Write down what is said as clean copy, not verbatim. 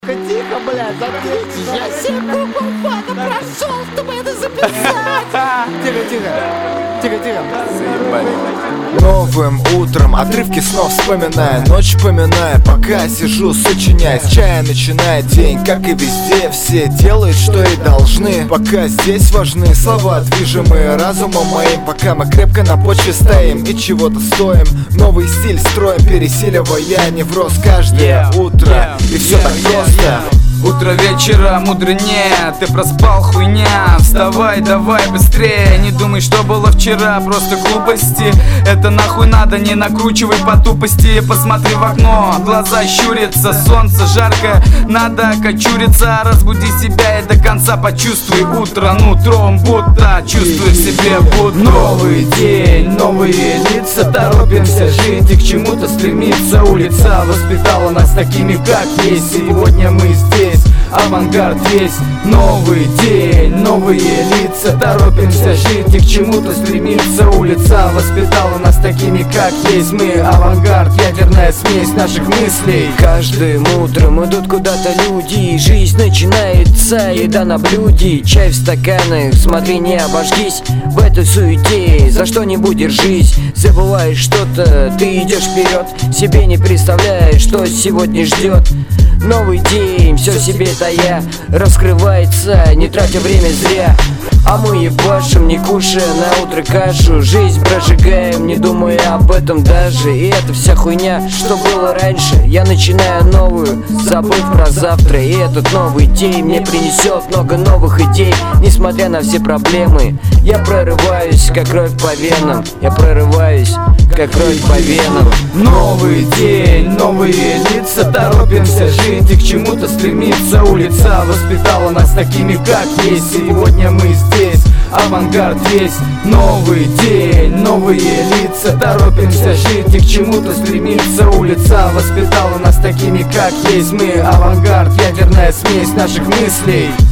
Тихо, блядь, заткнитесь. Я 7 кругов ада прошел, чтобы это записать. Тихо. Новым утром отрывки снов вспоминая, ночь поминая, пока сижу сочиняя. С чая начинает день, как и везде. Все делают, что и должны. Пока здесь важны слова, движимые разумом моим. Пока мы крепко на почве стоим и чего-то стоим. Новый стиль строим, пересиливая невроз каждое утро. И все так просто. Утро вечера мудренее, ты проспал, хуйня. Вставай, давай быстрее, не думай, что было вчера, просто глупости. Это нахуй надо, не накручивай по тупости. Посмотри в окно, глаза щурятся, солнце жарко, надо кочуриться. Разбуди себя и до конца почувствуй утро нутром, будто чувствуй в себе будто новый день, новые лица. Торопимся жить и к чему-то стремиться. Улица воспитала нас такими, как есть. Сегодня мы здесь, авангард весь. Новый день, новые лица. Торопимся жить и к чему-то стремиться. Улица воспитала нас такими, как есть. Мы авангард, ядерная смесь наших мыслей. Каждым утром идут куда-то люди. Жизнь начинается, еда на блюде. Чай в стаканах, смотри, не обожгись. В этой суете за что-нибудь держись. Забываешь что-то, ты идешь вперед. Себе не представляешь, что сегодня ждет. Новый день, все в себе тая, раскрывается, не тратя время зря. А мы ебашим, не кушая на утро кашу. Жизнь прожигаем, не думая об этом даже. И это вся хуйня, что было раньше. Я начинаю новую, забыв про завтра. И этот новый день мне принесет много новых идей. Несмотря на все проблемы, я прорываюсь, как кровь по венам. Я прорываюсь, как кровь по венам. Новый день, новые лица. Торопимся жить и к чему-то стремиться. Улица воспитала нас такими, как есть. Сегодня мы здесь, авангард весь. Новый день, новые лица. Торопимся жить и к чему-то стремиться. Улица воспитала нас такими, как есть. Мы авангард, ядерная смесь наших мыслей.